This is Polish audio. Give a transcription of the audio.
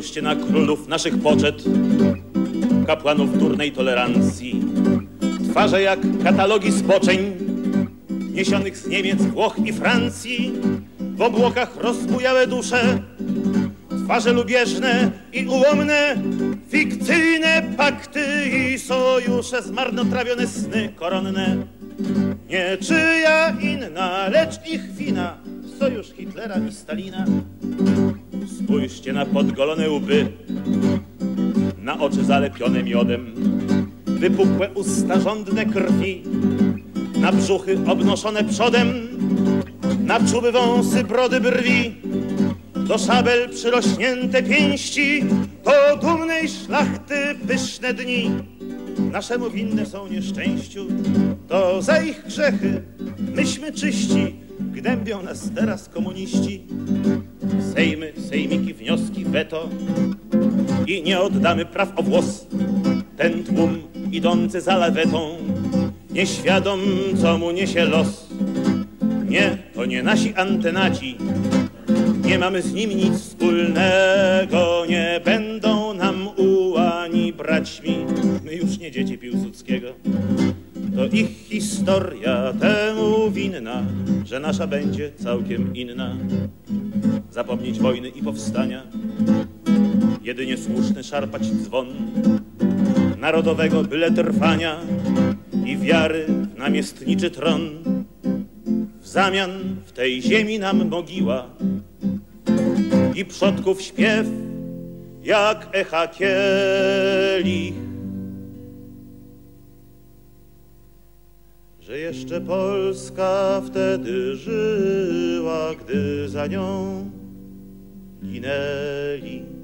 Spójrzcie na królów naszych poczet, kapłanów durnej tolerancji. Twarze jak katalogi zboczeń, niesionych z Niemiec, Włoch i Francji. W obłokach rozbujałe dusze, twarze lubieżne i ułomne, fikcyjne pakty i sojusze, zmarnotrawione sny koronne. Nie czyja inna, lecz ich wina, sojusz Hitlera i Stalina. Spójrzcie na podgolone łby, na oczy zalepione miodem, wypukłe usta żądne krwi, na brzuchy obnoszone przodem, na czuby wąsy, brody, brwi. Do szabel przyrośnięte pięści, do dumnej szlachty pyszne dni. Naszemu winne są nieszczęściu, to za ich grzechy myśmy czyści, gnębią nas teraz komuniści. Sejmy, sejmiki, wnioski, weto i nie oddamy praw o włos. Ten tłum idący za lawetą, nieświadom, co mu niesie los. Nie, to nie nasi antenaci, nie mamy z nim nic wspólnego, nie będą nam ułani braćmi, my już nie dzieci Piłsudskiego. To ich historia temu winna, że nasza będzie całkiem inna. Zapomnieć wojny i powstania, jedynie słuszny szarpać dzwon narodowego byle trwania i wiary w namiestniczy tron. W zamian w tej ziemi nam mogiła i przodków śpiew jak echa kielich. Że jeszcze Polska wtedy żyła, gdy za nią ginęli.